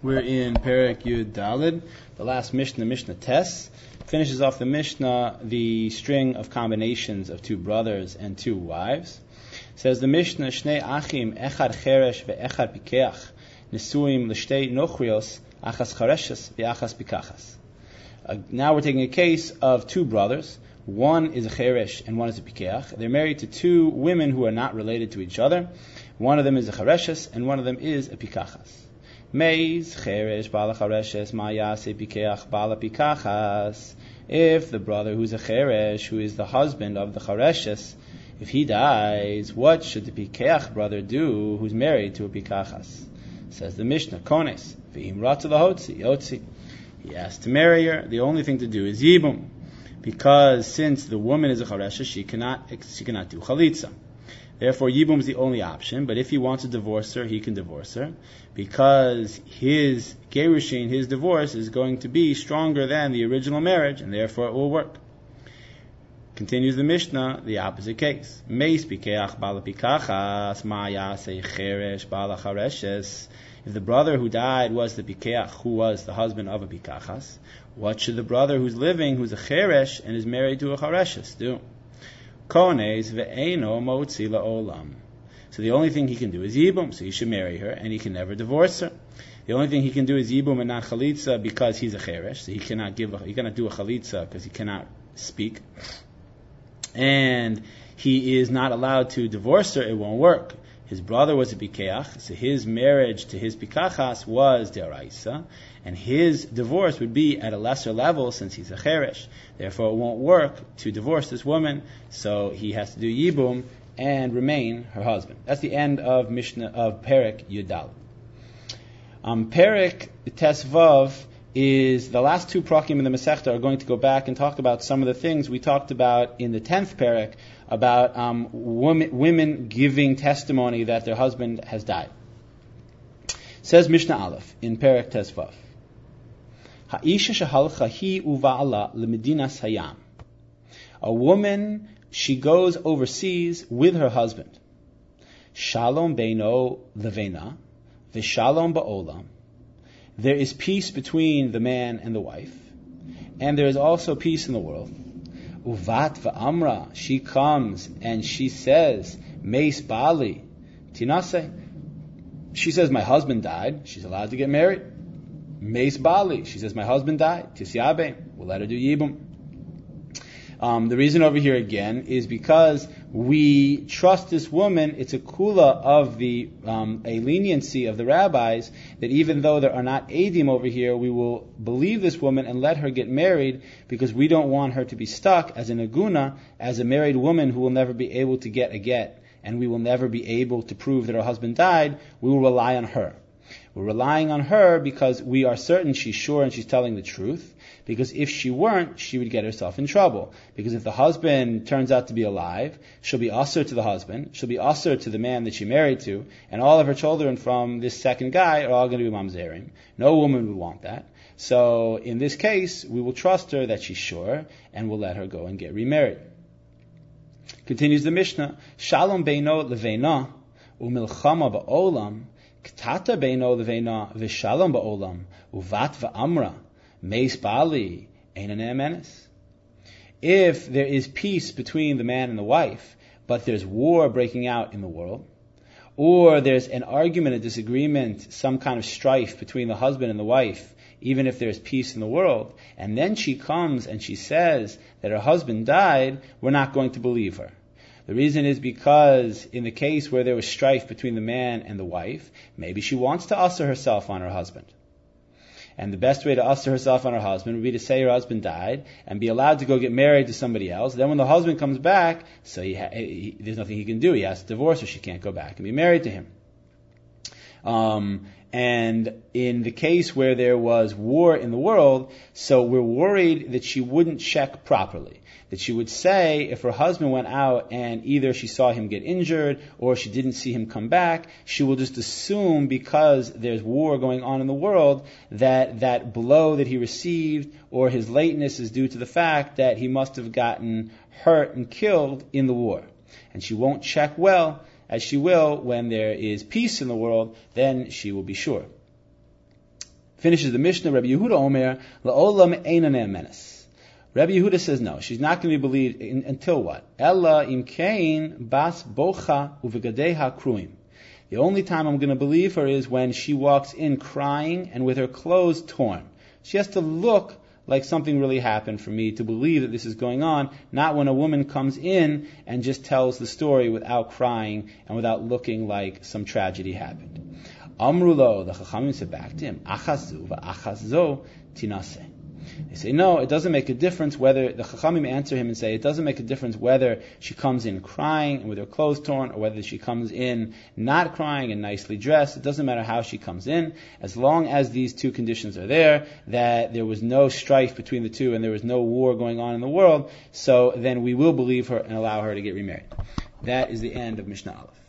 We're in Perek Yud Daled, the last Mishnah, Mishnah Tes. Finishes off the Mishnah the string of combinations of two brothers and two wives. Says the Mishnah, Shnei Achim Echad Cheresh ve'Echad Pikeach Nesuim l'Shtei Nochrios Achas Chareshes ve'Achas Pikachas. Now we're taking a case of two brothers. One is a Cheresh and one is a Pikeach. They're married to two women who are not related to each other. One of them is a Chareshes and one of them is a Pikachas. Meis Cheresh Bala Chareshes Mayase Pikeach Bala Pikachas. If the brother who's a Cheresh, who is the husband of the Chareshes, if he dies, what should the Pikeach brother do who's married to a Pikachas? Says the Mishnah, Kones, V'im Ratza Lahotzi, Yotzi. He has to marry her. The only thing to do is Yibum. Because since the woman is a Chareshes, she cannot do Chalitza. Therefore, Yibum is the only option, but if he wants to divorce her, he can divorce her, because his Gerushin, his divorce, is going to be stronger than the original marriage, and therefore it will work. Continues the Mishnah, the opposite case. Meis pikeach bala pikachas, ma yaseh cheresh bala chareshes. If the brother who died was the pikeach, who was the husband of a pikachas, what should the brother who's living, who's a cheresh, and is married to a chareshes, do? Kones ve'eno motzi la'olam. So the only thing he can do is Yibum, so he should marry her, and he can never divorce her. The only thing he can do is Yibum and not Chalitza, because he's a Cheresh, so he cannot do a Chalitza because he cannot speak. And he is not allowed to divorce her, it won't work. His brother was a Pikeach, so his marriage to his Pikachas was Deraisa, and his divorce would be at a lesser level since he's a Cheresh. Therefore it won't work to divorce this woman, so he has to do Yibum and remain her husband. That's the end of Mishnah of Perek Yud Daled. Perek Tes Vav is the last two prakim in the Masechta are going to go back and talk about some of the things we talked about in the 10th Perek about women giving testimony that their husband has died. Says Mishnah Aleph in Perek Tes Vav, Ha'isha shehalcha hi uva'ala lemedinas hayam. A woman, she goes overseas with her husband. Shalom beino levena, v'shalom ba'olam. There is peace between the man and the wife, and there is also peace in the world. Uvat v'amra, she comes and she says, Meis bali, tinase. She says, my husband died. She's allowed to get married. Meis bali, she says, my husband died. Tisyabe, we'll let her do Yibum. The reason over here again is because we trust this woman. It's a kula of a leniency of the rabbis that even though there are not edim over here, we will believe this woman and let her get married because we don't want her to be stuck as an aguna, as a married woman who will never be able to get a get, and we will never be able to prove that her husband died. We will rely on her. We're relying on her because we are certain she's sure and she's telling the truth. Because if she weren't, she would get herself in trouble. Because if the husband turns out to be alive, she'll be usher to the husband, she'll be usher to the man that she married to, and all of her children from this second guy are all going to be mamzerim. No woman would want that. So in this case, we will trust her that she's sure, and we'll let her go and get remarried. Continues the Mishnah, Shalom beino levena, umilchama ba'olam, ktata beino levena, v'shalom ba'olam, uvat va'amra, Meis bali, einan menes. If there is peace between the man and the wife, but there's war breaking out in the world, or there's an argument, a disagreement, some kind of strife between the husband and the wife, even if there's peace in the world, and then she comes and she says that her husband died, we're not going to believe her. The reason is because in the case where there was strife between the man and the wife, maybe she wants to usher herself on her husband. And the best way to usher herself on her husband would be to say her husband died and be allowed to go get married to somebody else. Then when the husband comes back, so there's nothing he can do. He has to divorce her. She can't go back and be married to him. And in the case where there was war in the world, so we're worried that she wouldn't check properly. That she would say if her husband went out and either she saw him get injured or she didn't see him come back, she will just assume because there's war going on in the world that blow that he received or his lateness is due to the fact that he must have gotten hurt and killed in the war. And she won't check well as she will when there is peace in the world, then she will be sure. Finishes the Mishnah, Rabbi Yehuda Omer, La'olam eina ne'emenes. Rabbi Yehuda says no, she's not going to be believed until what? Ella imkein bas bocha uvegadeha kruim. The only time I'm going to believe her is when she walks in crying and with her clothes torn. She has to look like something really happened for me to believe that this is going on, not when a woman comes in and just tells the story without crying and without looking like some tragedy happened. Amrulo, the Chachamim said back to him, Achazu v'achazo tinase. They say, no, it doesn't make a difference whether, the Chachamim answer him and say, it doesn't make a difference whether she comes in crying and with her clothes torn, or whether she comes in not crying and nicely dressed. It doesn't matter how she comes in, as long as these two conditions are there, that there was no strife between the two and there was no war going on in the world, so then we will believe her and allow her to get remarried. That is the end of Mishnah Aleph.